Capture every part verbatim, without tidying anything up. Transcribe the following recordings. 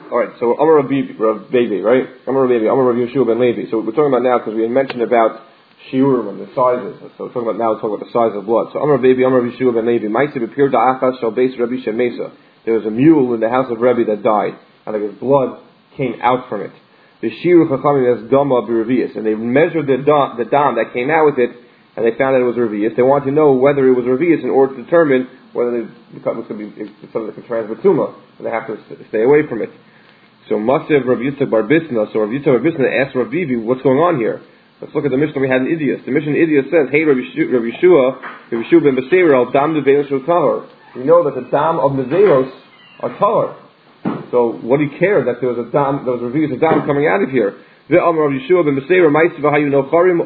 All right, so Amar Rav Baby, right? Amar Rav Baby, Amar Rav Yeshua ben Levi. So we're talking about now because we had mentioned about shiurim and the sizes. So we're talking about now. We're talking about the size of blood. So Amar Baby, Amar Rav Yeshua ben Levi. Ma'aseh b'pir da'achas shal beis Rabbi Shemesa. There was a mule in the house of Rebbe that died, and like his blood came out from it. The shiur chachamim as dama b'revius, and they measured the dam, the dam that came out with it, and they found that it was revius. They wanted to know whether it was revius in order to determine whether it was going to be something that can transmit tumah, and they have to stay away from it. So Masev Rav Yitzchak Bar Bisna, so Rav Yitzchak Bar Bisna asked Rav Bibi, what's going on here? Let's look at the Mishnah we had in Idias. The Mishnah in Idias says, hey Rav Yeshua, Rav Yeshua ben Beseir al dam neveros shel tahor. We know that the dam of neveros are tahor. So what do you care that there was a dam, there was a revius of dam coming out of here? The Amar Rav Yeshua ben Beseir ma'aseh v'hayu nocharim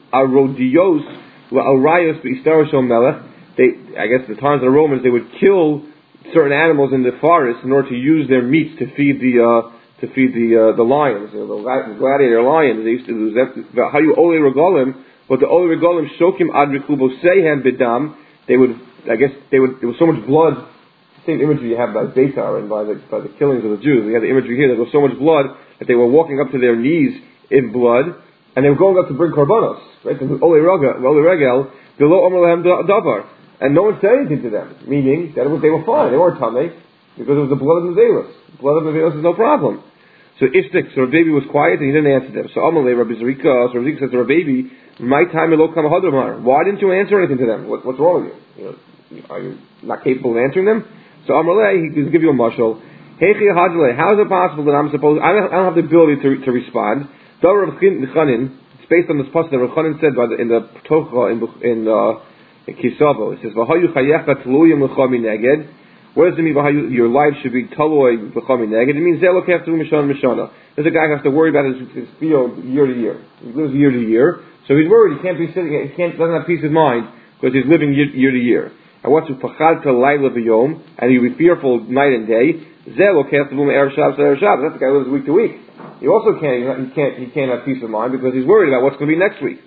arodios v'alrayos b'istar shel melech. They, I guess the times of the Romans, they would kill certain animals in the forest in order to use their meats to feed the uh, to feed the uh, the lions, you know, the gladiator lions. They used to do that. How you ole regalim, but the ole regalim shokim ad rikubo sehen bidam. They would, I guess, they would. There was so much blood. Same imagery you have by Beitar and by the by the killings of the Jews. We have the imagery here. There was so much blood that they were walking up to their knees in blood, and they were going up to bring korbanos. Right? Because ole regel, ole regel, below omer lehem davar. And no one said anything to them, meaning that it was, they were fine, they weren't tamei, because it was the blood of Neveros. The blood of Neveros is no problem. So Ishtik, so Rav Baby was quiet and he didn't answer them. So Amalei, Rabbi Zerika, so Rav Zerika says to Rav Baby, my time elo kam hadramar. Why didn't you answer anything to them? What, what's wrong with you? You know, are you not capable of answering them? So Amalei, he will give you a mashal. Heichi hadle, how is it possible that I'm supposed, I don't, I don't have the ability to, to respond. Davar Rav Chanin, it's based on this passage that Rav Chanin said by the, in the Tocha, in, in uh, Kisavo. It says, "V'hayu chayecha tluyim l'chami neged." What does it mean? V'hayu, your life should be taloy l'chami neged. It means zelok have to mishana mishana. There's a guy who has to worry about his, his field year to year. He lives year to year, so he's worried. He can't be sitting. He can't doesn't have peace of mind because he's living year, year to year. And what's pachad to laila v'yom, and he'll be fearful night and day. Zelok have to erev Shabbos erev Shabbos. That's the guy who lives week to week. He also can't. He can't. He can't have peace of mind because he's worried about what's going to be next week.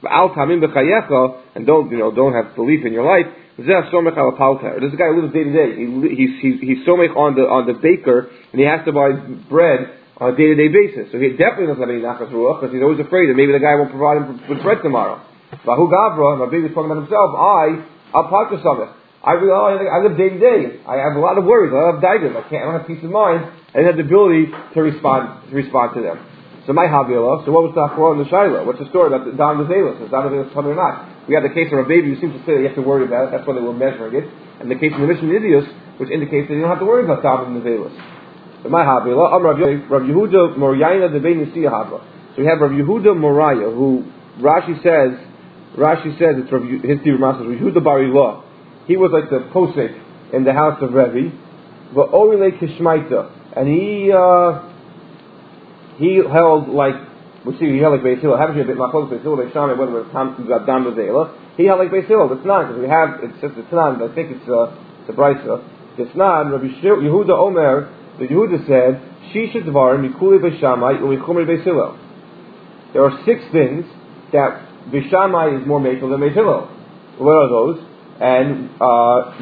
And don't, you know, don't have belief in your life. This guy lives day to day. He, he's he's he's somech on the on the baker, and he has to buy bread on a day to day basis. So he definitely doesn't have any nachas ruach because he's always afraid that maybe the guy won't provide him with bread tomorrow. Vahu Gavra, my baby's talking about himself. I, I'll park to something. I really, I live day to day. I have a lot of worries. I have daigers. I can't. I don't have peace of mind. I don't have the ability to respond to respond to them. So my Havila, so what was the Achor and the Shaila? What's the story about the Dam Nevelos? Is Dam Nevelos coming or not? We have the case of a baby who seems to say that you have to worry about it. That's why they were measuring it. And the case of the Mishnah Idios, which indicates that you don't have to worry about Dam Nevelos. So my Havila, Am Rav Yehuda Morayana Debei Nisiya Havla. So we have Rav Yehuda Moraya, who Rashi says, Rashi says it's Rav, his Tivur Master, Rav Yehuda Barilah. He was like the posek in the house of Rebbe, but Orile Kishmaita, and he. Uh, He held like, we see, he held like Beis Hillel. Haven't you a bit Machlokas Beis Hillel, Beis Shammai, whether it was Dam Nevelos? He held like Beis Hillel. It's not, because we have, it's just, it's not, I think it's, uh, it's a Brisa. It's not, Rabbi Yehuda Omer, the Yehuda said, Shisha Dvarim, Mikuli Beis Shammai, Umichumri Beis Hillel. There are six things that Beis Shammai is more makel than Beis Hillel. What are those? And, uh,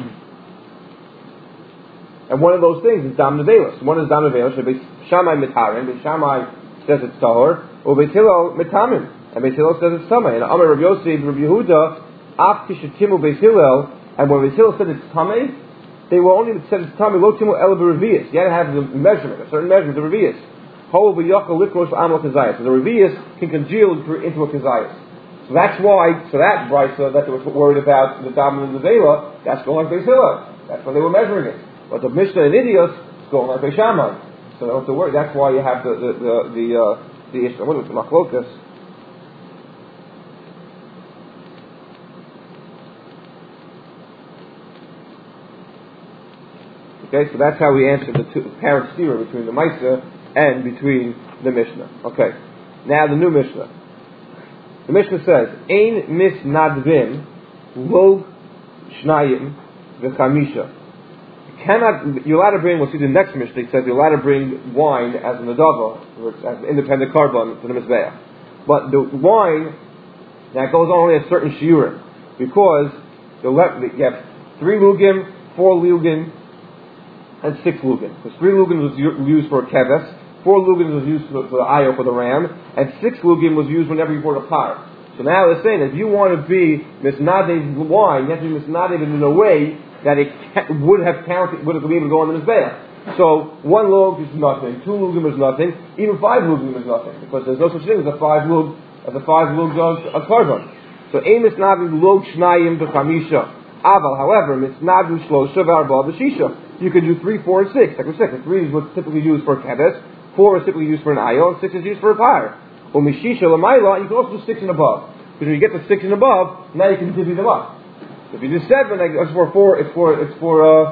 And one of those things is Dam Nevelos. One is Dam Nevelos. Beis Shammai mitarin. Beis Shammai says it's tahor. Or Beis Hillel mitamim. And Beis Hillel says it's tamei. And Amar Rav Yosef, Rav Yehuda, af kishetimu Beis Hillel. And when Beis Hillel said it's tamei, they were only said it's tamei lo timu el b'revius. You had to have the measurement, a certain measurement, the revius. Ho v'yachal likrosh amal kazayas. So the revius can congeal into a kazayas. So that's why. So that brisa that they were worried about the Dam Nevelos, that's going like Beis Hillel. That's why they were measuring it. But the Mishnah in Idios is going like Beis Shammai, so they don't have to worry. That's why you have the the the the, uh, the issue. What was the Machlokas? Okay, so that's how we answer the two parent steer between the Maisa and between the Mishnah. Okay, now the new Mishnah. The Mishnah says, "Ein mis nadvin lo shnayim v'chamisha." Cannot, you're allowed to bring, we'll see the next Mishnah, it says you're allowed to bring wine as an adava, as an independent carbon to the Mizbeach. But the wine, that goes on only a certain shiurim, because the, you have three lugim, four lugim, and six lugin. Because three lugin was u- used for a keves, four lugin was used for, for the ayo, for the ram, and six lugin was used whenever you brought a par. So now they're saying if you want to be misnadev wine, you have to be misnadev in a way that it ca- would have counted, would have been able to go on the mizbeach. So one lug is nothing, two lugim is nothing, even five lugim is nothing, because there's no such thing as a five lug, as a five lug of a korban. So ein misnadev lug shnayim b'chamisha. Aval, however, misnadev shlosha v'arba b'shisha. You can do three, four, and six. Like we said, three is what's typically used for a keves, four is typically used for an ayo, and six is used for a par. Or mishisha l'mayla, you can also do six and above. Because when you get to six and above, now you can divvy them up. So if you do seven, like, it's for four, it's for, it's for, uh,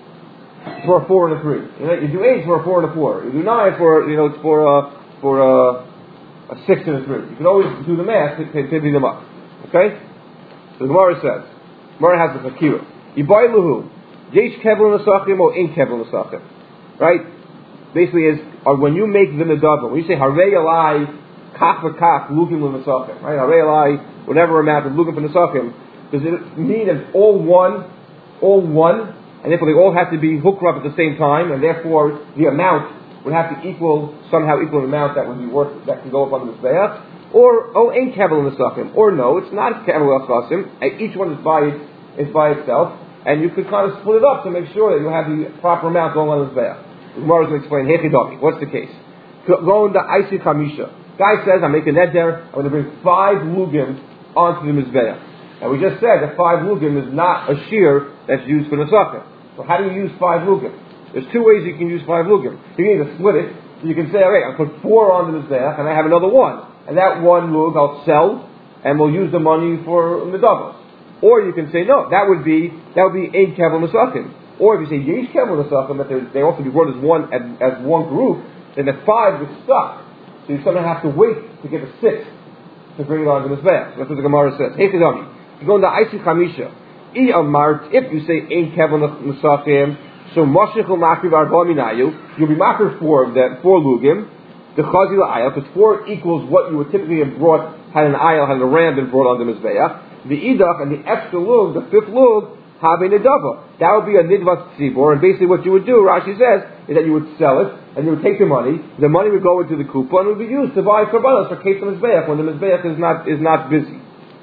it's for a four and a three. You know, you do eight, it's for a four and a four. You do nine, for, you know, it's for, uh, for, uh, a six and a three. You can always do the math to, to divvy them up. Okay? So the Gemara says, Gemara has the fakira. Yibai luhu, yesh kevil nesachim or in kevil nesachim. Right? Basically is, or when you make the nedava, when you say harei alai, kach v'kach, lugim l'nesachim, right? Harei alai, whatever amount of lugim for nesachim, does it mean that all one, all one, and therefore they all have to be hooked up at the same time, and therefore the amount would have to equal, somehow equal an amount that would be worth, that can go up on the mizbeach? Or, oh, ain't kevel nesachim. Or no, it's not kevel achasim, each one is by, is by itself, and you could kind of split it up to make sure that you have the proper amount going on the mizbeach. The Gemara is going to explain, Hechidami, what's the case? Going to Aisi Chamisha. Guy says, I'm making neder, I'm going to bring five lugim onto the Mizbeach. And we just said that five lugim is not a shear that's used for Nesachim. So how do you use five lugim? There's two ways you can use five lugim. You can either split it, you can say, alright, I'll put four on the Mizbeach, and I have another one. And that one lug I'll sell, and we'll use the money for Medavos. Or you can say, no, that would be, that would be Ein Kevel Nesachim. Or if you say Yesh Kevel Nesachim, that they also be brought as one, as, as one group, then the five is stuck. So you somehow have to wait to get a six to bring it on to the Mizbeach. That's what the Gemara says. Hey, Kedami, you go into Aisi Chamisha. I Amart, if you say Ein Kevel Nesachim, so Moshech Makriv Arba Minayu, you'll be makriv four of them, four lugim, the Chazil Ayel, because four equals what you would typically have brought, had an Ayel, had a ram been brought on the Mizbeach. The Idach and the extra lug, the fifth lug, have a nidava. That would be a nidvat tzibor, and basically what you would do, Rashi says, is that you would sell it, and you would take the money, the money would go into the kupa, and it would be used to buy karbanos for case of Mizbeach, when the Mizbeach is not, is not busy.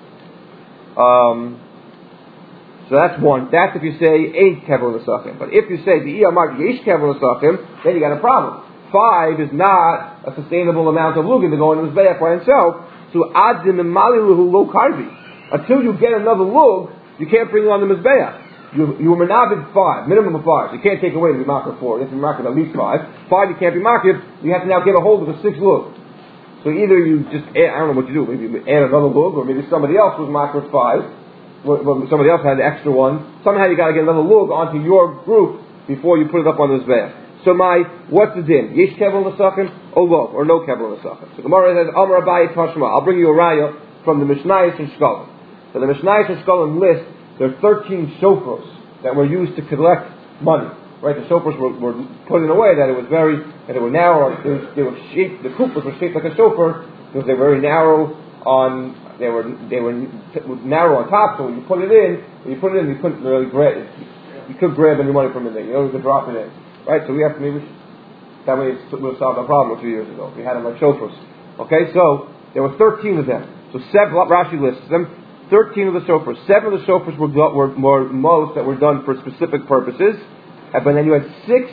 Um, so that's one. That's if you say, ain't kevel nesachim. But if you say, the iyamar yesh kevel nesachim, then you got a problem. Five is not a sustainable amount of lugin to go into Mizbeach by himself, so adim emaliluhu lo karvi. Until you get another lug, you can't bring it on the Mizbeach. You, you were menavid five, minimum of five. You can't take away the marker four. You have to be marked at least five. Five, you can't be marked. You have to now get a hold of the six lug. So either you just add, I don't know what you do, maybe you add another lug, or maybe somebody else was marked with five, well, somebody else had the extra one. Somehow you got to get another lug onto your group before you put it up on the Mizbeach. So my, what's the din? Yesh kevel nesachim, or lo, or no kevel nesachim. So Gemara says, Amar Abaye Tashma. I'll bring you a raya from the Mishnayos and Shkolim. So the Mishnayos and Shkolim list, there are thirteen shofros that were used to collect money. Right, the shofros were, were put in a way that it was very, that they were narrow. They were, they were shaped. The kupas were shaped like a shofar because they were very narrow on. They were they were narrow on top. So when you put it in, when you put it in, you couldn't really grab. You couldn't grab any money from it. You know, you could drop it in. Right, so we have to maybe that way it would have solved our problem a few years ago. We had them like shofars. Okay, so there were thirteen of them. So seven. Rashi lists them. Thirteen of the shofars. Seven of the shofars were, were, were most that were done for specific purposes, but then you had six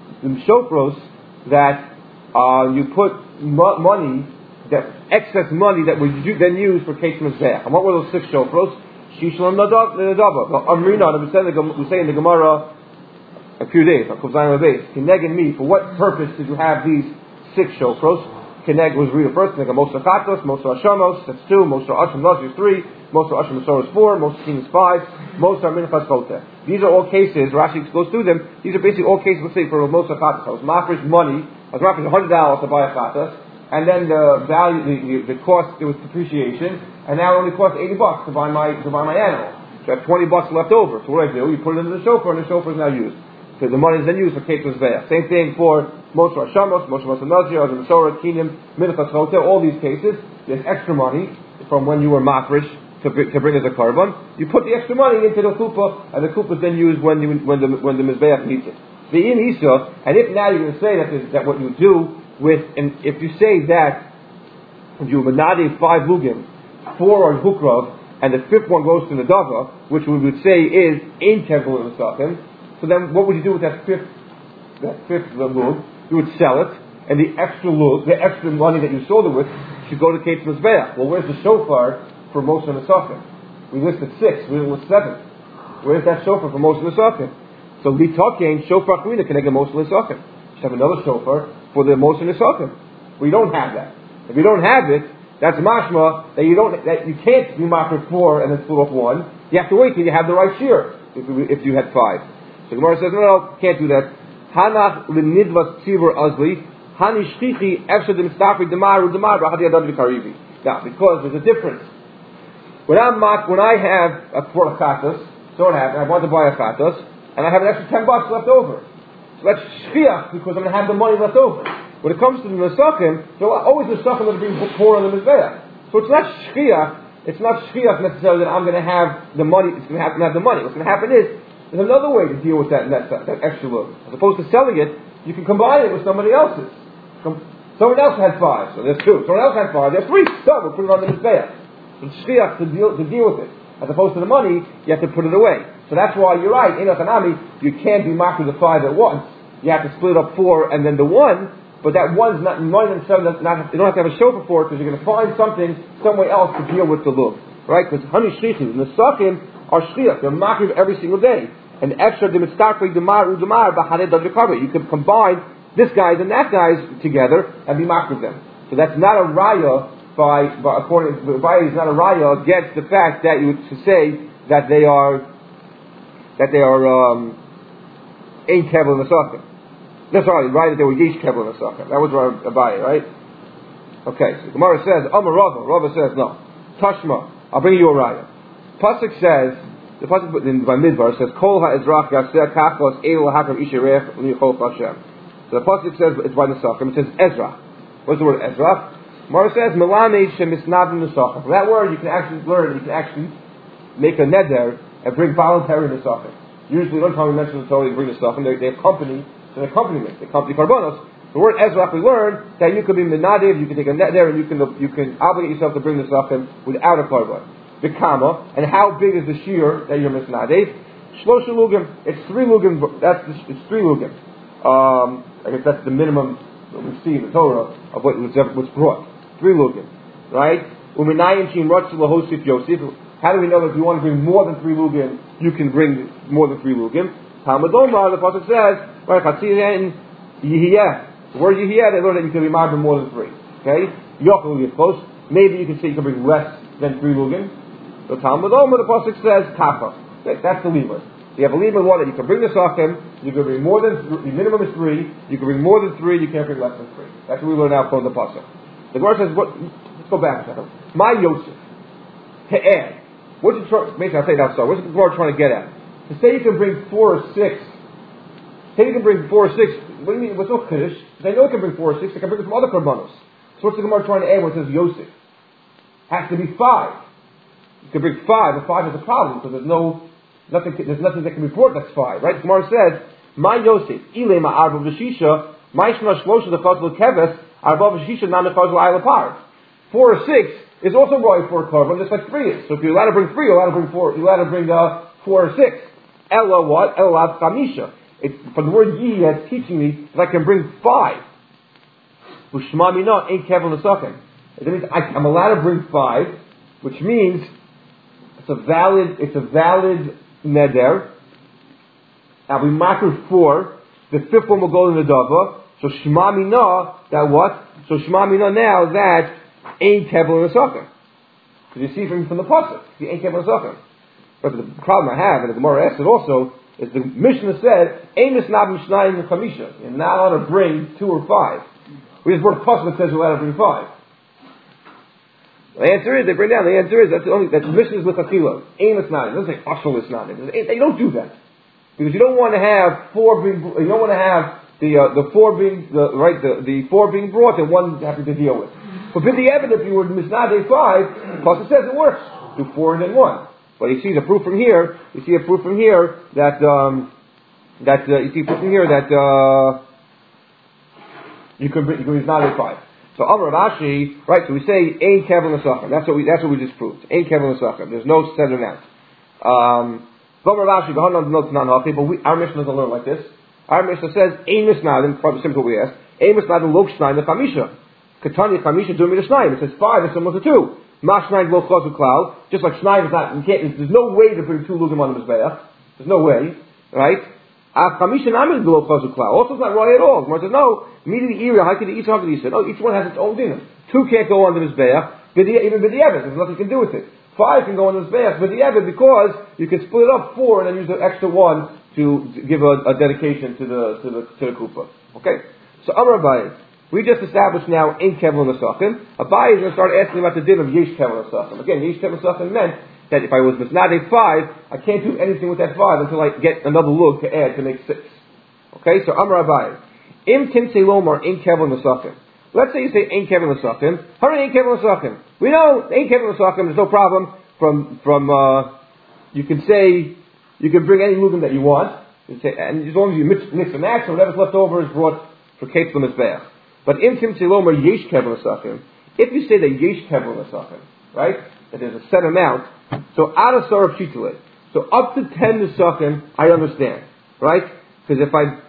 shofars that uh, you put mo- money, that excess money that was then used for case mizbeach. And what were those six shofars? Shishlam nadava. Amrina, we say in the Gemara a few days. Kineg and me. For what purpose did you have these six shofars? Kineg was real first. Kineg Moshe Chatos, Moshe Hashamos, that's two. Moshe Asham Nazir is three. Moshe Asham Masor is four. Moshe King is five. Moshe Minchas Choteh. These are all cases. Rashi goes through them. These are basically all cases. Let's say for Moshe Chatos, I was mafresh money. I was mafresh a hundred dollars to buy a chatas, and then the value, the, the, the cost, there was depreciation, and now it only costs eighty bucks to buy my to buy my animal. So I have twenty bucks left over. So what do I do? You put it into the shofar, and the shofar is now used. So the money is then used for Kate Mizbeach. Same thing for Moshe Hashamos, Moshe Masanazir, Azim Sora, Kinim, Minchas Choteh, all these cases, there's extra money from when you were mafresh to, to bring as a carbon. You put the extra money into the kupa, and the kupa is then used when, you, when the when the Mizbeach needs it. the in Isa, and if now you're going to say that that what you do with, and if you say that if you menade five lugim, four are hukrav, and the fifth one goes to the dava, which we would say is in kevel and nesachim, so then what would you do with that fifth that fifth lug? You would sell it, and the extra lug, the extra money that you sold it with, should go to Kates Mizbeach. Well, where's the shofar for most of the nesachim? We listed six, we listed seven. Where's that shofar for most of the nesachim? So li takein shofar chuina can get most of the nesachim. You should have another shofar for the most of the nesachim. We don't have that. If you don't have it, that's mashma that you don't that you can't be makar four and then split off one. You have to wait till you have the right shear. If you, if you had five, so Gemara says no, no, can't do that. Hanach l'nidvas tzibur azli hani shchichi efshad demistafri demaru demar b'hadi adad v'karivi. Now, because there's a difference. When I'm mak, when I have a four chatas, so I have, and I want to buy a chatas, and I have an extra ten bucks left over. So that's shchiach because I'm going to have the money left over. When it comes to the nesachim, there are always nesachim that are being poured on the mizbeach. So it's not shchiach. It's not shchiach necessarily that I'm going to have the money. It's going to happen to have the money. What's going to happen is there's another way to deal with that that, that extra load. As opposed to selling it, you can combine it with somebody else's. Someone else had five, so there's two. Someone else had five, there's three. So we'll put it on the mizbeach. It's shchiach to deal to deal with it. As opposed to the money, you have to put it away. So that's why you're right. In Achanami, you can't be marked with the five at once. You have to split up four and then the one. But that one's not nine and seven. That's not, you don't have to have a shofar for it because you're going to find something somewhere else to deal with the look, right? Because honey shlichim, the nesachim are shliach. They're makriv every single day. And extra the mitzdarfei demar udemar b'hanei dadvikara. You can combine this guy's and that guy's together and be makriv them. So that's not a raya by, by according to is not a raya against the fact that you to say that they are that they are um, ein kevel nesachim. That's right, right, that they were yesh kevel nesachim. That was Abaye, right? Okay, so Gemara says, Amar Rava, Rava says, no. Tashma, I'll bring you a raya. Pasuk says, the Pasuk in by Midbar says, Kol ha'ezrach yaseh kachos elu ha'akam isherech li'chol Hashem. So the Pasuk says, it's by nesachim, it says Ezra. What's the word Ezra? Gemara says, Melamed shemisnabim nesachim. From that word, you can actually learn, you can actually make a neder and bring voluntary nesachim. Usually, one time we mention the Torah, you bring nesachim, they, they accompany an accompaniment, the accompany karbonos. The word Ezra, we learned that you could be menadiv, you can take a net there, and you can you can obligate yourself to bring this up without a karbon. The kama, and how big is the shear that you're misnadiv? Shlosha lugim, it's three lugim. That's the, it's three lugim. Um, I guess that's the minimum that we see in the Torah of what was what's brought. Three lugim, right? Uminayim shim ratzu lahosif yosef. How do we know that if you want to bring more than three lugim, you can bring more than three lugim? Talmudomar, the pasuk says. The word Yehiyah, they learn that you can be married more than three. Okay? Yochel is close. Maybe you can say you can bring less than three lugim. The Talmud Omer, the pasuk says Kafa. That's the limit. So you have a limit one that you can bring the Sachem, you can bring more than three, the minimum is three, you can bring more than three, you can't bring less than three. That's what we learn now from the pasuk. The Gemara says, what, let's go back a second. My Yosef. He'er. What's the try, maybe I'll say that so. What's the Gemara trying to get at? To say you can bring four or six. Say you can bring four or six. What do you mean? What's no kiddush? They know you can bring four or six. They can bring it from other karbanos. So what's the Gemara trying to add when it says Yosef? Has to be five. You can bring five. The five is a problem because there's no nothing. There's nothing that can be brought that's five, right? The Gemara says, "My Yosef, ile ma arba v'shisha, my shna shlosha the chazal keves arba v'shisha nam the chazal ayla Four or six is also going for a carbon, just like three is. So if you're allowed to bring three, you're allowed to bring four. You're allowed to bring uh, four or six. Ella what? Ella chamisha. It's, from the word yi, it's teaching me that I can bring five. Ushma mina ain't kevel nesachim. It means I, I'm allowed to bring five, which means it's a valid, it's a valid neder. Now we makr four. The fifth one will go in the dava. So shma mina, that what? So shma mina now that ain't kevel nesachim. Because you see from from the pasuk, the ain't kevel nesachim. But the problem I have, and the Gemara asked it also, is the Mishnah said, Amos nab mishnayim chamisha. You're not allowed to bring two or five. We just brought a pasuk that says you're allowed to bring five. The answer is, they bring down, the answer is, that's the only, that the Mishnah is with achila. Amos nab. It doesn't say ashal is nab. They don't do that. Because you don't want to have four being, you don't want to have the, uh, the four being, the, right, the, the four being brought and one having to deal with. But with the evidence, if you were mishnah five, the pasuk says it works. Do four and then one. But you see the proof from here, you see a proof from here that, um, that uh, you see from here that uh, you can bring, you can use not a five. So Amar Rav Ashi, right? So we say ein kevel nesachim. That's what we that's what we just proved. Ein kevel nesachim. There's no set amount. Um, Amar Rav Ashi, but we, our Mishnah doesn't learn like this. Our Mishnah says ein misnadim. Probably similar to what we asked. Ein misnadim lo shnayim lechamisha. Katani chamisha doing me to shnayim. It says five is similar to two. Ma shnayim lo chazu klal. Just like shnayim is not. You can't. There's no way to bring two lugim on the mizbeach. There's no way, right? Also, it's not right at all. Gemara says, no, immediately area, how could each one he said, oh, each one has its own dinner. Two can't go on the Mizbeach, even B'di'evet, there's nothing you can do with it. Five can go on the Mizbeach, B'di'evet, because you can split it up four and then use the extra one to give a, a dedication to the, to the, to the Kupa. Okay? So, Amar Abaye, we just established now in Kevel Nesachim. Abaye is going to start asking about the din of Yesh Kevel Nesachim. Again, Yesh Kevel Nesachim meant that if I was misnadeh five, I can't do anything with that five until I get another lug to add to make six. Okay, so Amar Abaye. Im timsei lomar in kevel nesachim. Let's say you say in kevel nesachim. Hurry in kevel nesachim. We know in kevel nesachim. There's no problem from from. Uh, you can say you can bring any lugim that you want, and as long as you mix, mix and match, so whatever's left over is brought for kates from mizbeach. But im timsei lomar yesh kevel nesachim. If you say that yesh kevel nesachim, right, that there's a set amount. So out of Sarah Pshituleh. So up to ten Nesachim, I understand. Right? Because if I,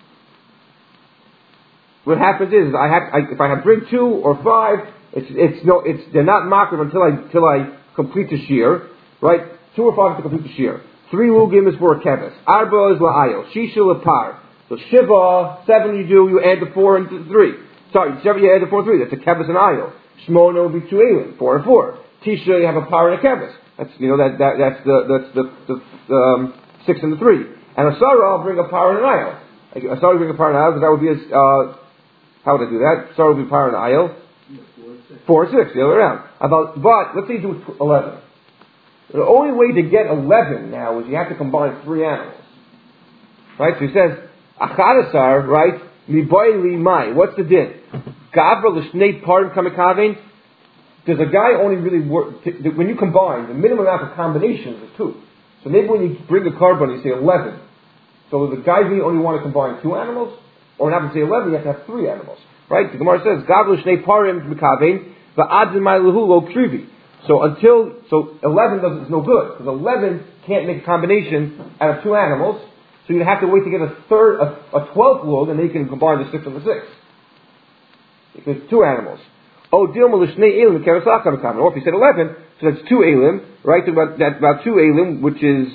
what happens is, I have, I, if I have bring two or five, it's, it's no, it's, they're not makrim until I, until I complete the shear. Right? Two or five to complete the shear. Three lugim is for a keves. Arba is la'ayo. Shisha lepar. So Shiva, seven you do, you add the four and the three. Sorry, seven you add the four and three. That's a keves and ayo. Shmona will be two elim. Four and four. Tisha, you have a par and a keves. That's, you know, that, that, that's the, that's the, the, um, six and the three. And a Sarah, I'll bring a power and an aisle. A Sarah will bring a power and an aisle, because that would be a, uh, how would I do that? Sarah would be power and an aisle. Four and six, the other way around. About, but, let's say you do eleven. The only way to get eleven now is you have to combine three animals. Right? So he says, Achadasar, right? Miboy li mai. What's the din? Gavra l'shnei parim kamikavein. Does a guy only really work, t- t- when you combine, the minimum amount of combinations is two. So maybe when you bring a carbon, you say eleven. So the guy really only want to combine two animals? Or not to say eleven, you have to have three animals. Right? The Gemara says, Gavlu shnei parim mikavein, va'adzin ma'lehu lo krivi. So until, so eleven doesn't, is no good. Because eleven can't make a combination out of two animals. So you'd have to wait to get a third, a, a twelfth log, and then you can combine the six and the six. Because two animals. Oh, deal with shnei elim kerasacham kamen. Or if you said eleven, so that's two elim, right? About, that's about two elim, which is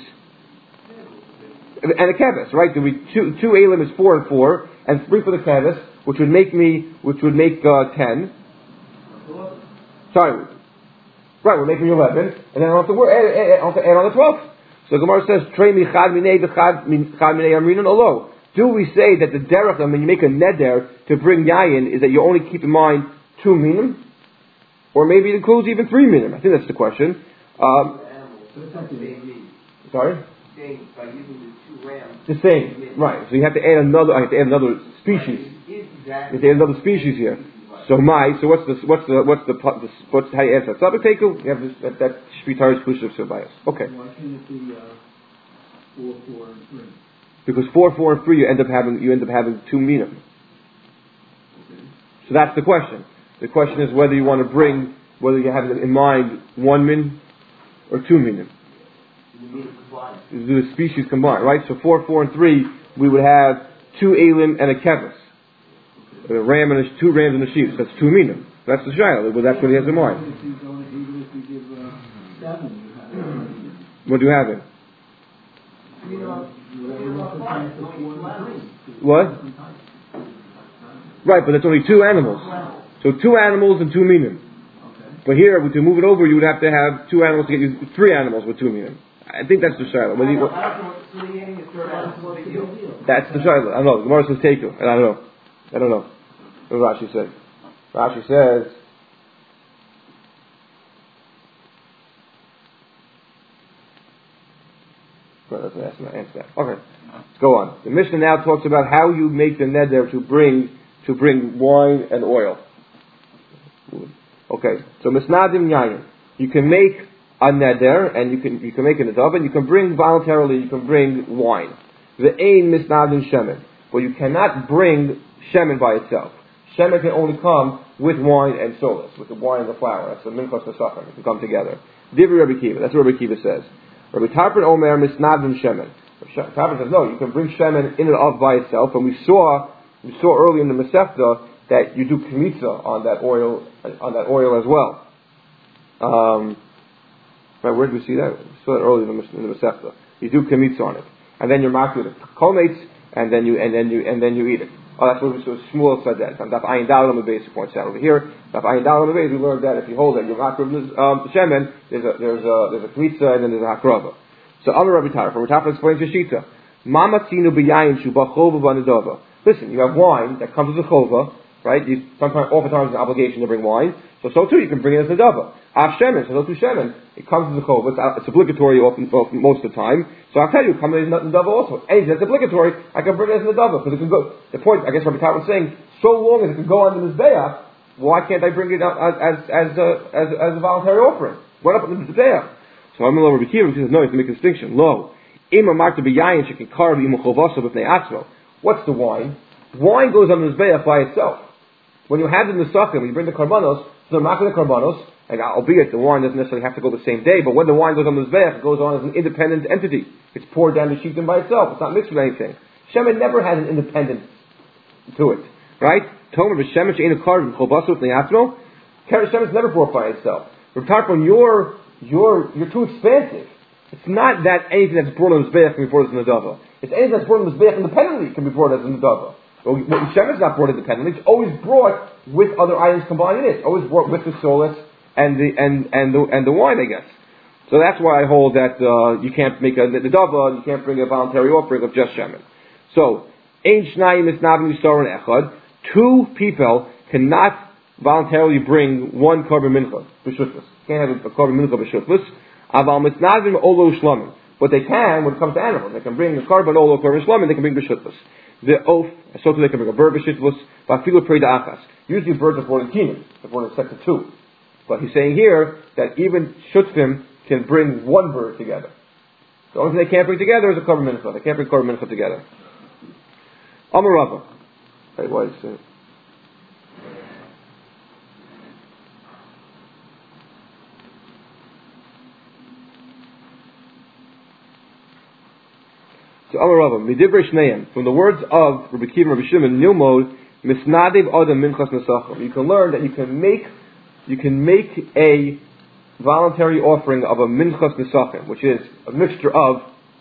and a keves, right? There be two two elim is four and four, and three for the keves, which would make me, which would make uh, ten. Sorry, right? We're making eleven, and then I'll have to, add, add, add on the twelfth. So Gemara says, "Trei michad minei v'chad minei amrinon alo." Do we say that the derech, when you make a neder to bring yayin, is that you only keep in mind two minim, or maybe it includes even three minim? I think that's the question. Um, sorry. By using the two rams. The same, right? So you have to add another. I have to add another species. You have to add another species here. So my. So what's the what's the what's the what's how you answer that? Sabbateku. You have this that, that shvitar exclusive bias. Okay. Why can't it be uh, four, four, and three? Because four, four, and three, you end up having you end up having two minim. Okay. So that's the question. The question is whether you want to bring, whether you have in mind one min or two minim. The species combined, right? So four, four, and three, we would have two elim and a kevis. A ram and a, two rams and a sheep. So that's two minim. That's the shayla. Well, that's what he has in mind. Even if you give uh, seven, you have What do you have in? What? Right, but that's only two animals. So two animals and two minim. But here, to move it over, you would have to have two animals to get you three animals with two minim. I think that's the shayla. That's the shayla. I don't know. The Gemara says take and I don't know. I don't know. What Rashi says. Rashi says. Well, that's an answer that. Okay, let's go on. The Mishnah now talks about how you make the neder to bring to bring wine and oil. Okay, so misnadim yayin. You can make a neder, and you can you can make an neder, and you can bring voluntarily. You can bring wine. The ein misnadin shemen. But you cannot bring shemen by itself. Shemen can only come with wine and solus, with the wine and the flour. That's the minchas nesachim. It can come together. Divri Rabbi Kiva. That's what Rabbi Kiva says. Rabbi Tarfon Omer misnadin shemen. Tarfon says no. You can bring shemen in and of by itself. And we saw we saw earlier in the Masechta that you do kmitza on that oil on that oil as well. Um, right, where did we see that? We saw that earlier in the, in the Masechta. You do kmitza on it, and then you're marked with it. Kolmates, and then you and then you and then you eat it. Oh, that's what we saw. Shmuel said that. Daf Ayin Daled on the base points out over here. Daf Ayin Daled on the base, we learned that if you hold that you're marked with um, shemen, there's a there's a there's a kmitza and then there's a hakrava. So Amar Rabbi Tarfon, Rabbi Tarfon explains the shita. Mama tzinu b'yayin shuba chova b'nedava. Listen, you have wine that comes as a chova, right? You sometimes, oftentimes, an obligation to bring wine. So, so too, you can bring it as a nedava. Af shemen, so too shemen. It comes as a chova. It's, it's obligatory often, often, most of the time. So I'll tell you, come as a nedava also. Anything that's obligatory, I can bring it as a nedava because it can go. The point, I guess, Rabbi Tarfon was saying, so long as it can go on the mizbeach, why can't I bring it out as as as a, as, as a voluntary offering? What up on the mizbeach? So I'm going to Rabbi Kiva, he says, no, you have to make a distinction. Lo, ima marked b'yayin shekin karv ima chovaso b'fnei atzmo. What's the wine? Wine goes on the mizbeach by itself. When you have the nesachim, when you bring the karbanos, so they're marking the karbanos, and albeit the wine doesn't necessarily have to go the same day, but when the wine goes on the mizbeach, it goes on as an independent entity. It's poured down the shittim by itself. It's not mixed with anything. Shemen never had an independence to it, right? Tomer b'shemen she'ein karv chovaso b'fnei atzmo. Shemen's never brought by itself. Rav Tarfon, you're you're you're too expansive. It's not that anything that's brought on the mizbeach can be brought as a nedava. It's anything that's brought on the mizbeach independently can be brought as a nedava. Well, Shemen is not brought independently. It's always brought with other items combined in it. It's always brought with the solus and the and and the and the wine, I guess. So that's why I hold that uh, you can't make a nedava, you can't bring a voluntary offering of just shemen. So ein shnayim misnavim yisaron echad. Two people cannot voluntarily bring one korban mincha b'shutfus. Can't have a korban mincha b'shutfus. Aval misnavim olo shlamim. But they can when it comes to animals. They can bring a korban olo korban shlamim. They can bring b'shutfus. The oath, so too they can bring a bird b'shutfus. V'afilu prei da'achas. Usually birds are born in kingdoms. They're born in sets of two. But he's saying here that even shutfim can bring one bird together. The only thing they can't bring together is a korban mincha. They can't bring korban mincha together. Amar Rava. Wait, what is it? So Amar Rava, Midivrei Shneim, from the words of Rabbi Kiva and Rabbi Shimon, Nilmod, Misnadev Adam Minchas Nesachim. You can learn that you can make, you can make a voluntary offering of a Minchas Nesachim, which is a mixture of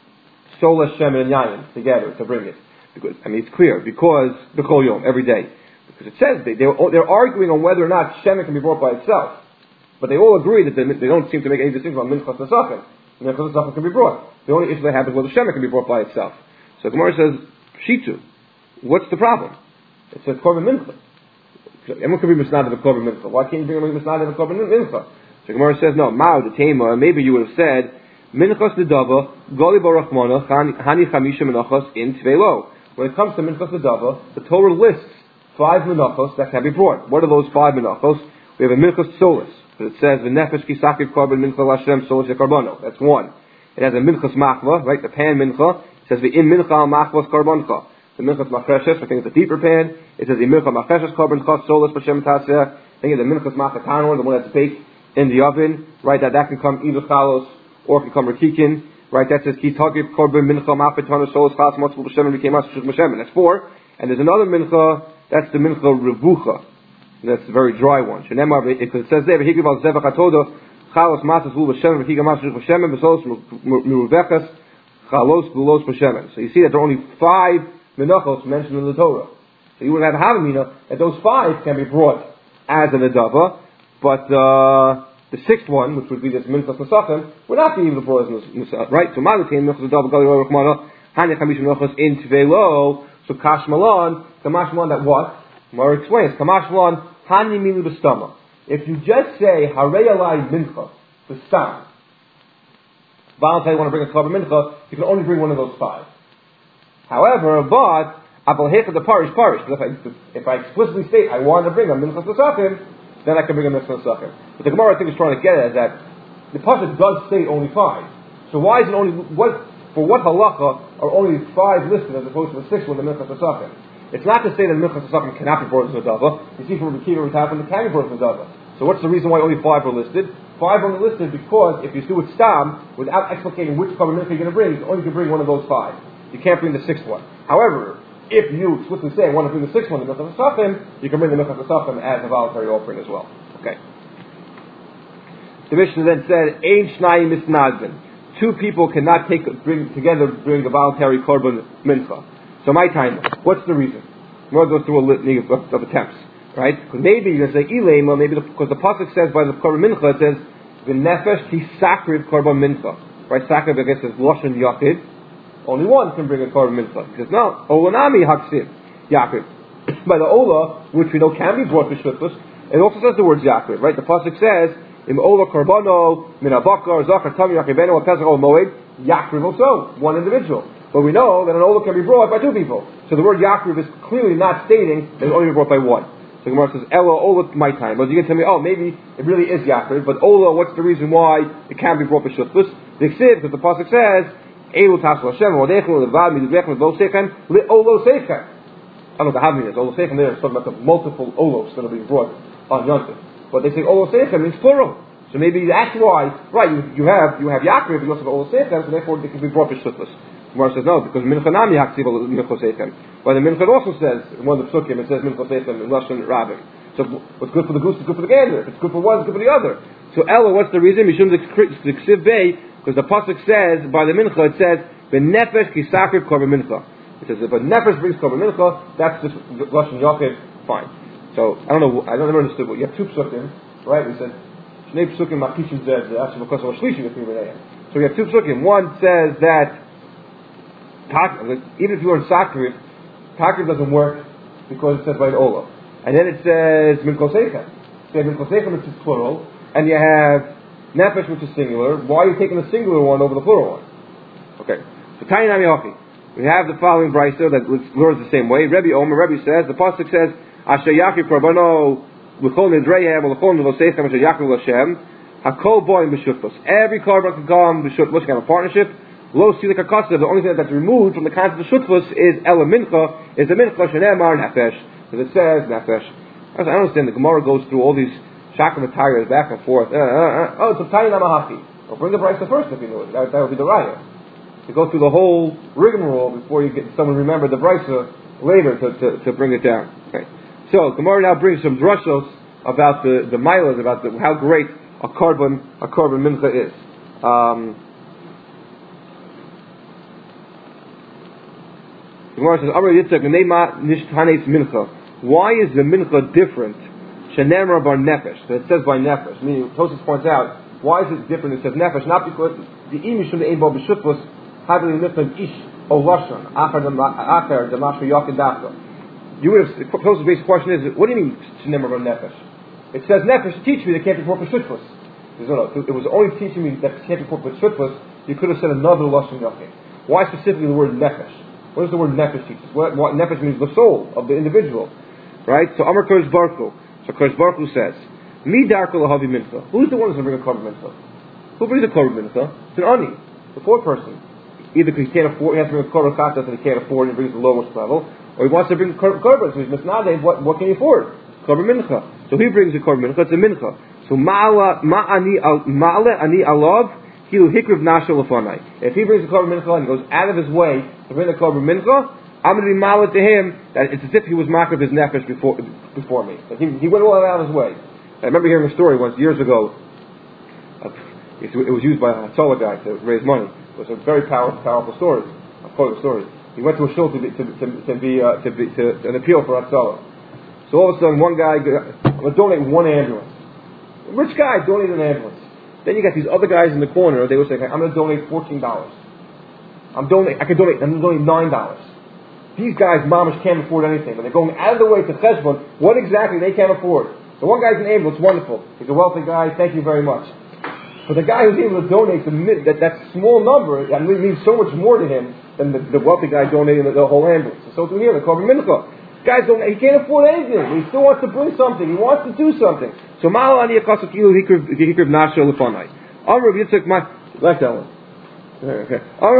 Sola, Shemen, and Yayin together to bring it. Because, I mean, it's clear, because, B'chol Yom, every day. Because it says, they, they're, they're arguing on whether or not Shemen can be brought by itself. But they all agree that they, they don't seem to make any distinction on Minchas Nesachim. Minchas Nesachim can be brought. The only issue they have is whether Shemen can be brought by itself. So Gemara says, Shitu, what's the problem? It's a korban mincha. Everyone can be misnad of a korban mincha. Why can't you bring a misnad of a korban mincha? So Gemara says, no, Ma'u the Tema, maybe you would have said, Minchas Nedava, Goli Barachmana, Hani Chamisha Menachos in Tvelo. When it comes to Minchas Nedava, the Torah lists five menachos that can be brought. What are those five menachos? We have a Minchas Solus. It says, V'nefesh Kisakir Korban Mincha Lashem Solus Yekarbano. That's one. It has a Minchas Machva, right, the pan Mincha. It says, V'im Mincha Machvas Karbancha. The Minchas Machreshes, I think it's a deeper pan. It says, the Mincha Machreshes Karbancha Solus B'Shem Taseh. I think it's the Minchas Machatanor, the one that's baked in the oven, right, that that can come either chalos or it can come rakikin, right, that says, Ki Tagib Korban Mincha Machvetana Solus Chas Motzvul B'Shem and became Ashuk B'Shem. That's four. And there's another Mincha, that's the Mincha Revucha. That's a very dry one. Shenemar, it says there, V'higiv al Zevach HaTodah, Chalos Matzvul V'Shem, V'higiv Mashuk B'Shem, V'Solos Meruvechas, Chalos V'Los B'Shem. So you see that there are only five menachos mentioned in the Torah. So you would have Havamina that those five can be brought as an adava, but uh, the sixth one, which would be this Minchas Nesachim, would not be even brought as Nesachim, right? So Malatim Minchas Adava Gali Roy Rachmana Hanya Chamish Menachos in Tvelo. So Kash Malan, Kamash Malan, that what? Mar explains Kamash Malan Hanya Milu B'Stama. If you just say Harei Alai Mincha B'Stam, voluntarily want to bring a korban mincha, you can only bring one of those five. However, but Abel Hecha the parish parish. If I if I explicitly state I want to bring a Minchas Nesachim, then I can bring a Minchas Nesachim. But the Gemara I think is trying to get at is that the pasuk does state only five. So why is it only what for what halacha are only five listed as opposed to the sixth one, the Minchas Hasachim? It's not to say that Minchas Hasachim cannot be brought as Nadava. You see from Rabbi Kiva what happened, it can be brought as Nadava. So what's the reason why only five are listed? Five are only listed because if you do it stam, without explicating which Korban Mincha you're going to bring, you only can bring one of those five. You can't bring the sixth one. However, if you explicitly say, I want to bring the sixth one, the Minchas Hasachim, you can bring the Minchas Hasachim as a voluntary offering as well. Okay. The Mishnah then said, Ein Shnayim Misnadbin. Two people cannot take bring together bring a voluntary Korban Mincha. So my time, what's the reason? We'll go through a litany of, of, of attempts. Right? Because maybe you're going to say Ilema, maybe because the, the pasuk says by the Korban Mincha, it says V'nefesh tisakriv Korban Mincha. Right? Sakriv, I guess, is Lashon Yachid. Only one can bring a Korban Mincha. He says no. Olanami Haksiv Yaakov. By the Ola, which we know can be brought to Shutfus, it also says the words Yaakov. Right? The pasuk says Im Ola Korbano Min Abakar Zachar Tam Yaakivenu Pesach Ol Moed Yaakov also one individual. But we know that an Ola can be brought by two people. So the word Yaakov is clearly not stating that it only be brought by one. So Gemara says, Ella, Ola, my time. But you can tell me, oh, maybe it really is Yaakov, but Ola, what's the reason why it can't be brought by Shutfus? The Ksiv, because the pasuk says, Elu Tasla Hashem, Wadechel, Levad, Midvechem, Vosechem, Le Olo Sechem. I don't know the how many is. Olo Sechem there is talking about the multiple Olos that are being brought on Yontif. But they say Olo Sechem means plural. So maybe that's why, right, you, you have you have Yaakov, but you also have Olo Sechem, so therefore it can be brought by Shutfus. Gemara says no, because Mincha Nami Haksiv Mincha Sechem. But the Mincha also says, in one of the Psukim, it says Mincha Sechem in Lashon Rabbim. So what's good for the goose is good for the gander. If it's good for one, it's good for the other. So Ella, what's the reason? Mishum Ksiv Bey, because the pasuk says by the Mincha, it says V'nefesh Kisakriv Korban Mincha. It says if a nefesh brings Korban Mincha, that's just Lashon Yachid, fine. So I don't know, I don't never understood. But you have two Psukim, right? We said Shnei Psukim Makishim Zed actually because of Shlishi with So we have two Psukim. One says that even if you are in Sakriv, Takriv doesn't work because it says by an Ola. And then it says Min Kosechem. So you have Min Kosechem, which is plural, and you have Nefesh, which is singular. Why are you taking the singular one over the plural one? Okay. So Tainam Yochi. We have the following brisa that learns the same way. Rebbe Omer, Rebbe says, the pasuk says, Asher Yaakov Korbano L'chol Nidreihem L'chol Nivosechem Asher Yaakov L'Shem Hakol Boim B'Shutfus. Every korban can come B'Shutfus, can have a partnership. Lo Silika Kasav, the only thing that's removed from the concept of Shutfus is Ela Mincha, is the Mincha Shenemar Nefesh. Because it says Nefesh. I don't understand, the Gemara goes through all these Shakamatayas back and forth. Uh, uh, uh. Oh, it's a Tiny Namahaki. Well, bring the brisa first if you know it. That, that would be the raya. You go through the whole rigmarole before you get someone remember the brisa later to, to, to bring it down. Okay. So, Gemara now brings some drushos about the, the milas, about the, how great a korban, a korban mincha is. Um, Gemara says, Amar Yitzchak, Neima Nishtanes Mincha. Why is the Mincha different? Shenemar bar Nefesh. So it says by Nefesh. Meaning, Tosfos points out, why is it different? It says Nefesh, not because the Imishum the Ein Bo B'Shutfus having the Nifan Ish O Lashon, Acher the Mashra Yakin Dafka. You would have, Tosfos' basic question is, what do you mean Shenemar bar Nefesh? It says Nefesh to teach me that can't be brought B'Shutfus. No, no, it was only teaching me that can't be brought B'Shutfus, you could have said another Lashon Yakin. Why specifically the word Nefesh? What does the word nefesh teach us? What, what nefesh means the soul of the individual, right? So Amar Kodesh Baruch Hu. So Kodesh Baruch Hu says, "Mi darko lahavi mincha." Who's the one who's going to bring a korban mincha? Who brings a korban mincha? It's an ani, the poor person. Either because he can't afford, he has to bring a korban katas and he can't afford, and he brings the lowest level, or he wants to bring a korban, so he's misnadeh. What what can he afford? Korban mincha. So he brings a korban mincha. It's a mincha. So ma'ala ma'ani ma'ale ani alav. If he brings a korban mincha and he goes out of his way to bring the korban mincha, I'm going to be malad to him that it's as if he was marked of his nefesh before before me. Like he, he went all out of his way. I remember hearing a story once years ago. Uh, it, it was used by a Hatzalah guy to raise money. It was a very powerful, powerful story. I'll quote the story. He went to a shul to be to, to, to be uh, to be to, to an appeal for Hatzalah. So all of a sudden, one guy, I'm going to donate one ambulance. A rich guy donated an ambulance. Then you got these other guys in the corner. They were saying, "I'm going to donate fourteen dollars. I'm donate. I can donate. I'm going to donate nine dollars." These guys, mamish, can't afford anything, but they're going out of the way to cheshbon what exactly they can't afford. The one guy's an ambulance, wonderful. He's a wealthy guy. Thank you very much. But the guy who's able to donate the mid, that that small number, that means so much more to him than the, the wealthy guy donating the, the whole ambulance. So to here, the korban mincha. Guys don't. He can't afford anything. He still wants to bring something. He wants to do something. So Ma'al ani akasakilu hikriv nasher lefanai. Amar Yitzchak my like that one. Okay. Amar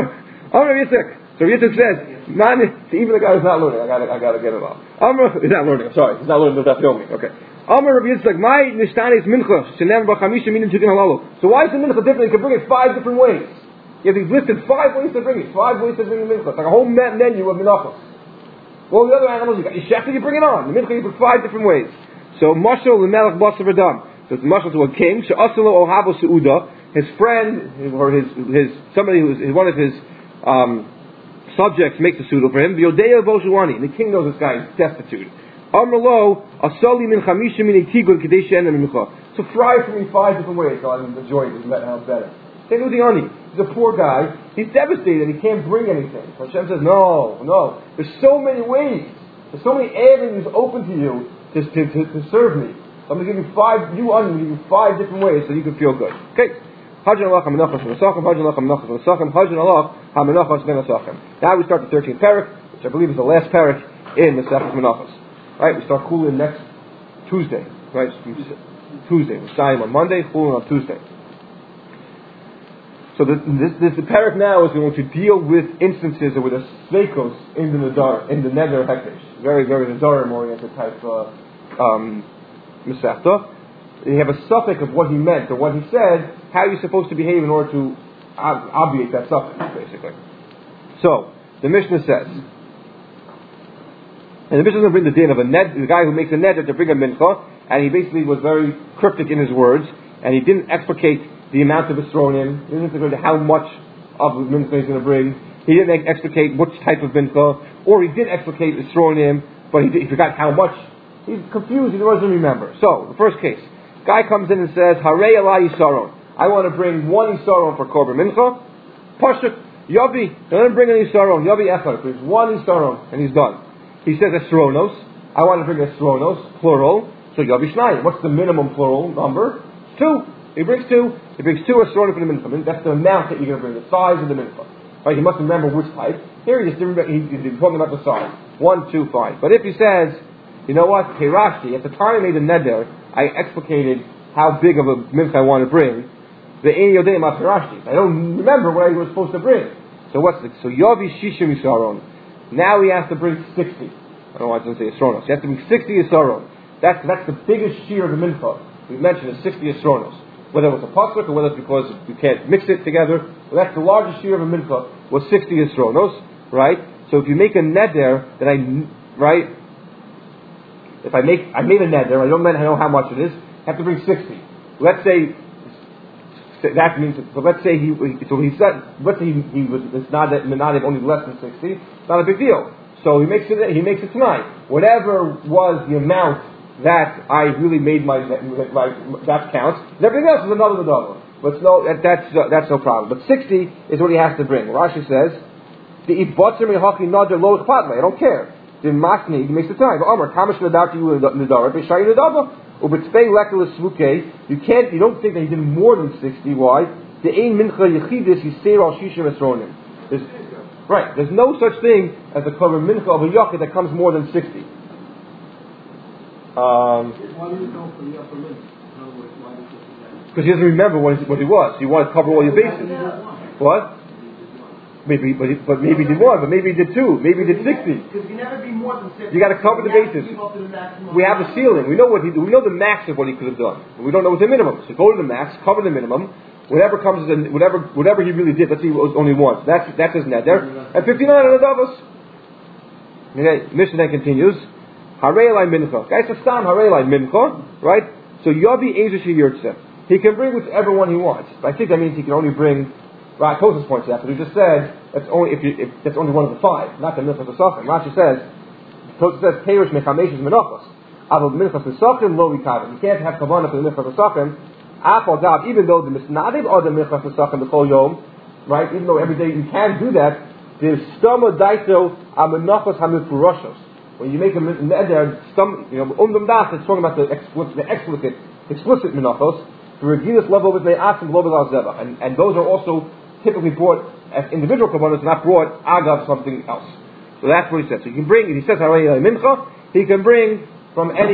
Amr Yitzchak. So Yitzchak says, man, even the guy who's not learning, I gotta, I gotta get it off. Amr, he's not learning, I'm sorry, he's not learning without filming, okay. Amr Rabbi Yitzchak, my nishtanis mincha, shenem b'chamisha minim chitin halalu. So why is the mincha different? You can bring it five different ways. You have listed five ways to bring it, five ways to bring the mincha. It's like a whole menu of minachos. All the other animals, you got your shepherd, you bring it on. The mincha, you put five different ways. So mashal l'melech basar v'dam. So it's mashal to a king, she'asalo ohavo seuda. His friend, or his, his, somebody who's, one of his, um, subjects makes a suitable for him. V'yodeya v'oshuani. And the king knows this guy is destitute. Amrlo asali min chamisha min etigun kadei she'ena mincha. So fry for me five different ways so I can enjoy it and let how better. Same with the ani. He's a poor guy. He's devastated. He can't bring anything. So Hashem says, no, no. There's so many ways. There's so many avenues open to you to, to, to, to serve me. So I'm going to give you five, you ani, I'm going to give you five different ways so you can feel good. Okay? Hajjan Allah ha-menachos v'nesachem, Hajjan Allah ha-menachos v'nesachem, Hajjan Allah ha-menachos v'nesachem. Now we start the thirteenth parak, which I believe is the last parak in the Masechet Menachos. Right, we start Chulin next Tuesday. Right, Tuesday. We're starting on Monday, Chulin on Tuesday. So the, this, this the parak now is going to deal with instances where there's sveikos in the Nadar, in the Neder Hekdesh. Very, very Nadarim-oriented type uh, um, Masechta. You have a suffix of what he meant or what he said, how you're supposed to behave in order to ob- obviate that suffix, basically. So, the Mishnah says, and the Mishnah is going to bring the din of a ned, the guy who makes a neder to bring a mincha, and he basically was very cryptic in his words, and he didn't explicate the amount of esronim, he didn't explicate how much of the mincha he's going to bring, he didn't explicate which type of mincha, or he did explicate esronim, but he, did, he forgot how much. He's confused, he doesn't remember. So, the first case, guy comes in and says, Harei Alai Yisaron. I want to bring one Yisaron for Korban Mincha. Pashut, Yavi, let him bring an Yisaron. Yavi Echad. There's one Yisaron, and he's done. He says Esronos. I want to bring Esronos, plural. So Yavi Shnai. What's the minimum plural number? Two. He brings two. He brings two Esronim for the Mincha. That's the amount that you're going to bring, the size of the Mincha. Right? He must remember which type. Here he just didn't remember, he, he's talking about the size. One, two, five. But if he says, you know what, Keirashi, at the time I made a neder, I explicated how big of a mincha I want to bring. The Ein Yodei Masarashi. I don't remember what I was supposed to bring. So what's the, so Yavi Shishim Yisaron. Now he has to bring sixty. I don't know why I didn't say Yisronos. He has to bring sixty Yisaron. That's that's the biggest shear of the mincha. We mentioned is sixty Yisronos. Whether it was a pasuk or whether it's because you can't mix it together. Well, that's the largest shear of a mincha was sixty Yisronos, right? So if you make a neder, then I right. If I make, I made a neder, I don't know how much it is, I have to bring sixty. Let's say, that means, so let's say he, so he said, let's say he, he was, it's not that, not only less than sixty, it's not a big deal. So he makes it, he makes it tonight. Whatever was the amount that I really made my, my that counts. And everything else is another dollar. But no, that, that's, uh, that's no problem. But sixty is what he has to bring. Rashi says, the ibotzer mehaki nader lo ichpatme, I don't care. The masni, he makes the time. Omar, kamash nadar you nadar, b'shayi nadava, u'b'tzpei lekal esmuke. You can't, you don't think that he did more than sixty. Why? The ein mincha yechidis yiseir al shishim esronim. Right. There's no such thing as a korban mincha of a yachid that comes more than sixty. Um. Why do you go for the upper limit? In other words, why do you that? Because he doesn't remember what he, what he was. You want to cover all your bases. What? Maybe, but, he, but maybe he did one, but maybe he did two, maybe he did sixty. Because you never be more than sixty. You got to cover the bases. We have the ceiling. We know what he. We know the max of what he could have done. But we don't know what the minimum. So go to the max, cover the minimum. Whatever comes, in, whatever whatever he really did. Let's see, it was only once. That's that's his net there. And fifty-nine on the Davos. Okay, Mishnah then continues. Harei Elai Mincha. Guys, it's Stam Harei Elai Mincha, right? So Yavi Ezer Sheyirtzeh. He can bring whichever one he wants. But I think that means he can only bring. Right, Tosfos points out, but he just said that's only if, you, if that's only one of the five, not the minchas esachim. Rashi says, Tosfos says Peirush mechameshes menachos, avol minchas esachim lo rikavim. You can't have kavanah for the minchas esachim. Afal gav, even though the misnadim are the minchas esachim the kol yom, right? Even though every day you can do that, there's stama daito amenachos hamifurashos. When you make a neder, stum, you know, umdam das, it's talking about the explicit, the explicit, explicit menachos. The regilas level with me'asim global al zebach, and and those are also typically brought as individual components, not brought agav something else. So that's what he says. So you can bring, he says, Harei Elai Mincha, he can bring from any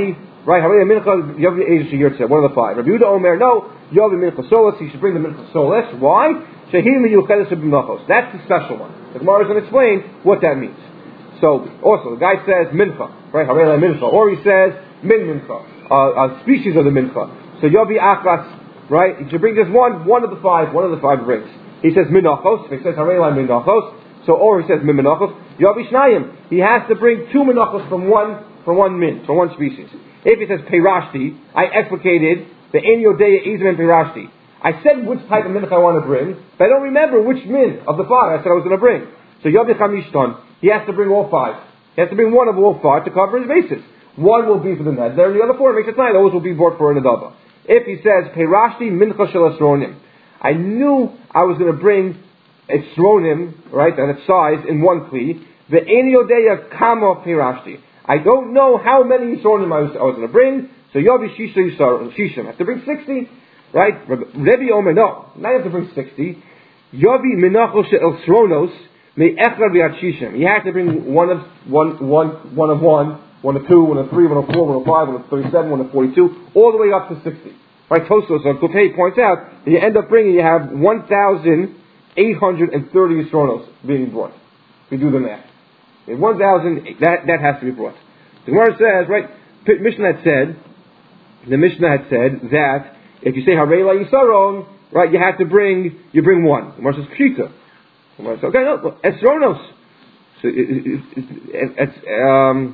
right? Harei mincha Yavi Eish Yirtzeh, one of the five. Rabbi Yehuda Omer, no, Yavi mincha solas. He should bring the mincha solas. Why? Shehim miyuchedes b'minachos. That's the special one. The Gemara is going to explain what that means. So also the guy says mincha, right? Harei mincha, or he says min mincha, uh, a species of the mincha. So Yavi achas, right? He should bring just one, one of the five, one of the five brings. He says minachos. He says harei minachos. So, or he says min minachos. Yavi shnayim. He has to bring two minachos from one, from one min, from one species. If he says peirashti, I explicated the ein yodeya izim and peirashti. I said which type of mincha I want to bring, but I don't remember which min of the five I said I was going to bring. So Yavi chamishton. He has to bring all five. He has to bring one of all five to cover his bases. One will be for the neder, and the other four makes it nine. Those will be brought for an adava. If he says peirashti mincha shel esronim, I knew I was going to bring esronim, right, and its size in one kli. The ein yodeya kama peirashti. I don't know how many esronim I was, I was going to bring. So Yavi shisha shishim. I have to bring sixty, right? Rebbe Omer, no, now you have to bring sixty. Yavi minachos shel esronos. You have to bring one of one, one, one of one, one of two, one of three, one of four, one of five, one of thirty-seven, one of forty-two, all the way up to sixty. Right? Tosfos on Kufay points out that you end up bringing, you have one thousand eight hundred thirty Yisronos being brought. We do the math. one thousand, that, that has to be brought. The Gemara says, right, Mishnah had said, the Mishnah had said that if you say Harei La Yisaron, right, you have to bring, you bring one. The Gemara says Pshita. Okay, no, esronos. So it, it, it, it's um.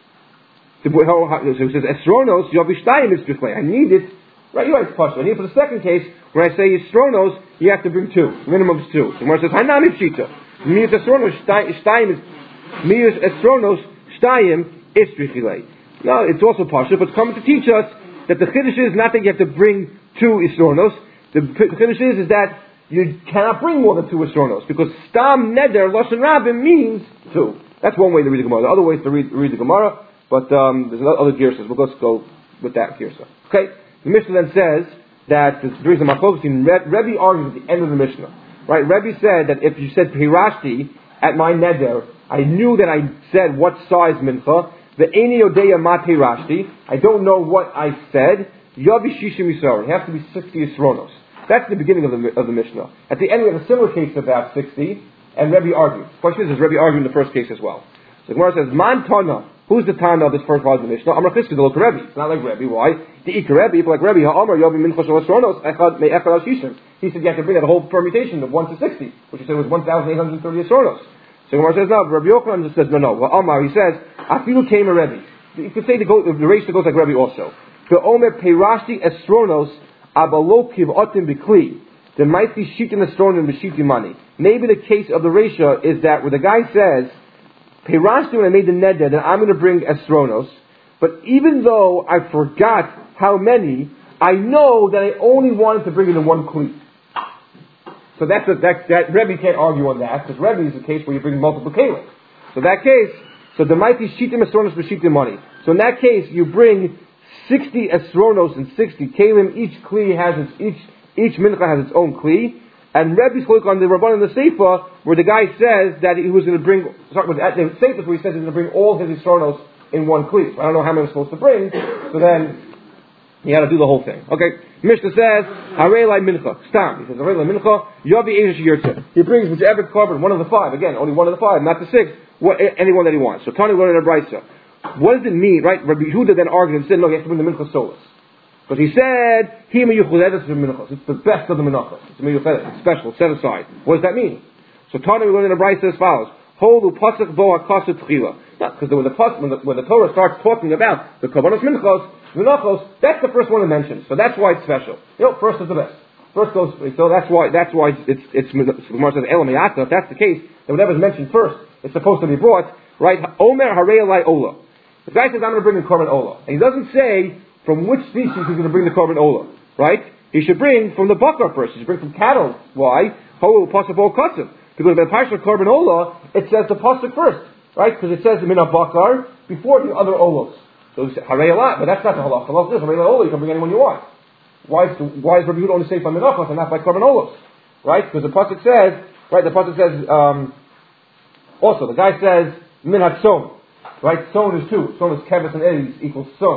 So it says esronos. Yavishtayim is b'chlei. I need it. Right, you're right. It's partial. I need it for the second case when I say esronos. You have to bring two. Minimum is two. So when it says hanami pshita, me is esronos. Shtayim is me is esronos. Shtayim is b'chlei. No, it's also partial, but it's coming to teach us that the chiddush is not that you have to bring two esronos. The chiddush is is that you cannot bring more than two esronos, because stam neder lashon rabim means two. That's one way to read the Gemara. The other way is to read, read the Gemara, but um, there's other girsas. But let's go with that girsa. Okay, the Mishnah then says that the reason I'm focusing, Rebbe argues at the end of the Mishnah. Right, Rebbe said that if you said peirashti at my neder, I knew that I said what size mincha. The eini yodeya ma peirashti. I don't know what I said. Yavi shishim yisrael. It has to be sixty esronos. That's the beginning of the of the Mishnah. At the end, we have a similar case about sixty, and Rebbe argued. The question is, is Rebbe arguing the first case as well? So the Gemara says, Man Tana. Who's the Tana of this first part of the Mishnah? Amar Chizkiah, the look Rebbe. It's not like Rebbe. Why? The Ika Rebbe, people like Rebbe, Ha'amar Yavi Mincha Shel Esronos, Echad Me Echad Al Shishim. He said you have to bring that whole permutation of one to sixty, which he said was one thousand eight hundred thirty Esronos. So the Gemara says, no, Rabbi Yochanan just says, no, no. Well, Amar, he says, Afilu came a Rebbe. You could say the, go, the ratio goes like Rebbe also. The Omer Peirashti Esronos Abalo Kivotim Bikli. There might be sheet in the stone and b'shiti money. Maybe the case of the ratio is that where the guy says, Peirashti when I made the neder, then I'm going to bring esronos, but even though I forgot how many, I know that I only wanted to bring it in one kli. So that's a, that, that Rebbe can't argue on that, because Rebbe is the case where you bring multiple kalim. So that case, so there might be shitim esronos b'shiti money. So in that case, you bring sixty esronos and sixty kalim. Each kli has its each. Each mincha has its own kli, and Rebbe's look on the Rabban and the Seifa, where the guy says that he was going to bring, sorry, with the Seifa where he says he's going to bring all his Yisronos in one kli. So I don't know how many I'm supposed to bring, so then he had to do the whole thing. Okay, Mishnah says, Harei Lai Mincha, Stam. He says, Harei Lai Mincha, Yavi Eish Yirtzeh. He brings whichever carbon, one of the five, again, only one of the five, not the six, what, any one that he wants. So Tani learned in a Brisa. What does it mean, right? Rabbi Yehuda then argued and said, no, he has to bring the Mincha Solas. Because he said, it's the best of the menachos. It's it's special, set aside. What does that mean? So Tana, we learn in the Brisa as follows. Holu pasuk bo hakasut tchila. Because when the, when, the, when the Torah starts talking about the kavanos minchos, menachos, that's the first one to mention. So that's why it's special. You know, first is the best. First goes, so that's why, that's why it's, it's, it's Gemara says, Elam Yata. If that's the case, then whatever's mentioned first, it's supposed to be brought, right? Omer harei alai ola. The guy says, I'm going to bring the korban ola. And he doesn't say, from which species he's going to bring the korban ola, right? He should bring from the bakar first. He should bring from cattle. Why? Ho pasuk bo kasim. Because by the parsha korban ola, it says the pasuk first, right? Because it says the mina bakar before the other olos. So he said harei alat, but that's not the halach. The halach is harei ola. You can bring anyone you want. Why is the, why is Rabbi Yehuda only say by minachos and not by korban olos, right? Because the pasuk says, right? The pasuk says um, also the guy says minat son, right? Son is two. Son is kevis and edis equals son.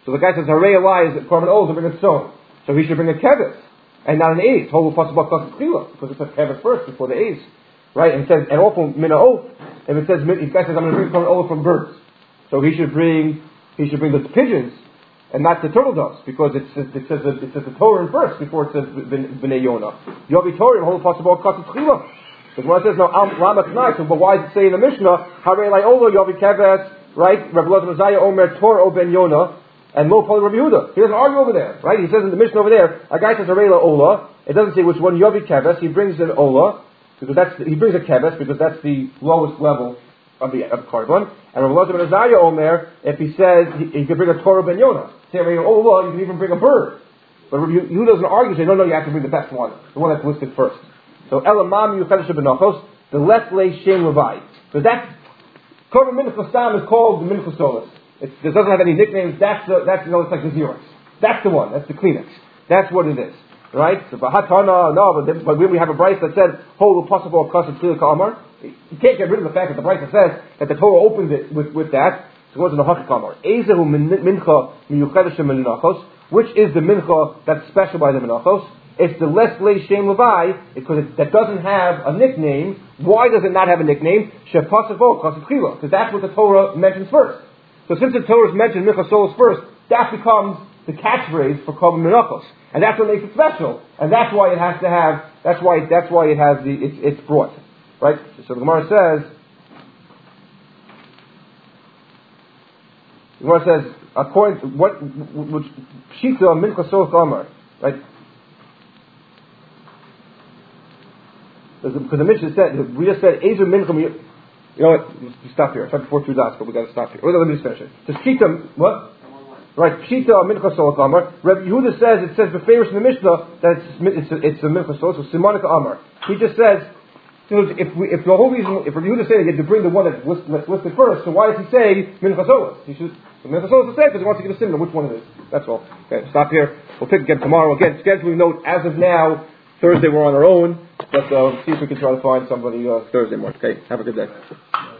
So the guy says, Harei Eli is Korban Ola to bring a stone. So he should bring a keves, and not an ace. Whole possible Kasas Chila, because it says keves first before the ace. Right? And it says, and also Mina Oath, if it says, if the guy says, I'm going to bring Korban Ola from birds. So he should bring, he should bring the pigeons, and not the turtle doves, because it says, it says, it says the Torah in first before it says B'nai Yonah. Yovi Torah, whole possible Kasas Chila. Because when it says, no, Lama Tnai, so but why does it say in the Mishnah, Harei Eli Ola, Yovi Keves, right? Rabbi Elazar Messiah Omer Torah O Ben Yonah, and Lo Poli Rabbi Yehuda. He doesn't argue over there, right? He says in the Mishnah over there, a guy says Harei Eli Ola, it doesn't say which one, Yovi Keves, he brings an Ola, because that's, he brings a Keves, because that's the lowest level of the, of Korban. And Rabbi Elazar Messiah Omer, if he says, he, he could bring a Torah Ben Yonah. Say Harei Eli Ola, you can even bring a bird. But Rabbi Yehuda doesn't argue, say, no, no, you have to bring the best one, the one that's listed first. So Elamam Yuchedesh Benachos, the less lay Shem Levi. Because that's Korban Minchas Stam is called the Minchas Solis. It doesn't have any nicknames. That's the that's you know, it's like the Xerox. That's the one. That's the Kleenex. That's what it is, right? So Bahatana, no, but, then, but when we have a Bryce that says hold possible Kasset Tzil Kamar, you can't get rid of the fact that the Bryce says that the Torah opens it with, with that. So it goes in the Hakik Kamar. Ezehu Mincha Miyuchedesh Menachos, which is the Mincha that's special by the Menachos. It's the less lay Shem Levi, because it, that doesn't have a nickname. Why does it not have a nickname? Shepasavo Kasset Chila, because that's what the Torah mentions first. So since the Torah is mentioned Minchas Solis first, that becomes the catchphrase for Korban Menachos, and that's what makes it special, and that's why it has to have. That's why. That's why it has the. It's, it's brought, right? So the Gemara says. The Gemara says according to what which Shita Minchas Solis Amar, right? Because the Mishnah said, we just said, Ezer Mincham, you know what, let's stop here. I tried before two dots, but we got to stop here. Or let me just finish it. Just Pshita, what? Right, Pshita Mincha Solis Amar. Rabbi Yehuda says, it says, beferish in the Mishnah, that it's, it's, a, it's a Mincha Solis, so Simonica Amar. He just says, you know, if we, if the whole reason, if Rabbi Yehuda said you have to bring the one that's listed, that's listed first, so why does he say Mincha Solis? He should, Mincha Solis is said because he wants to give a symbol which one it is. That's all. Okay, stop here. We'll pick again tomorrow. Again, scheduling note, as of now, Thursday we're on our own, but uh, see if we can try to find somebody uh, Thursday morning. Okay, have a good day.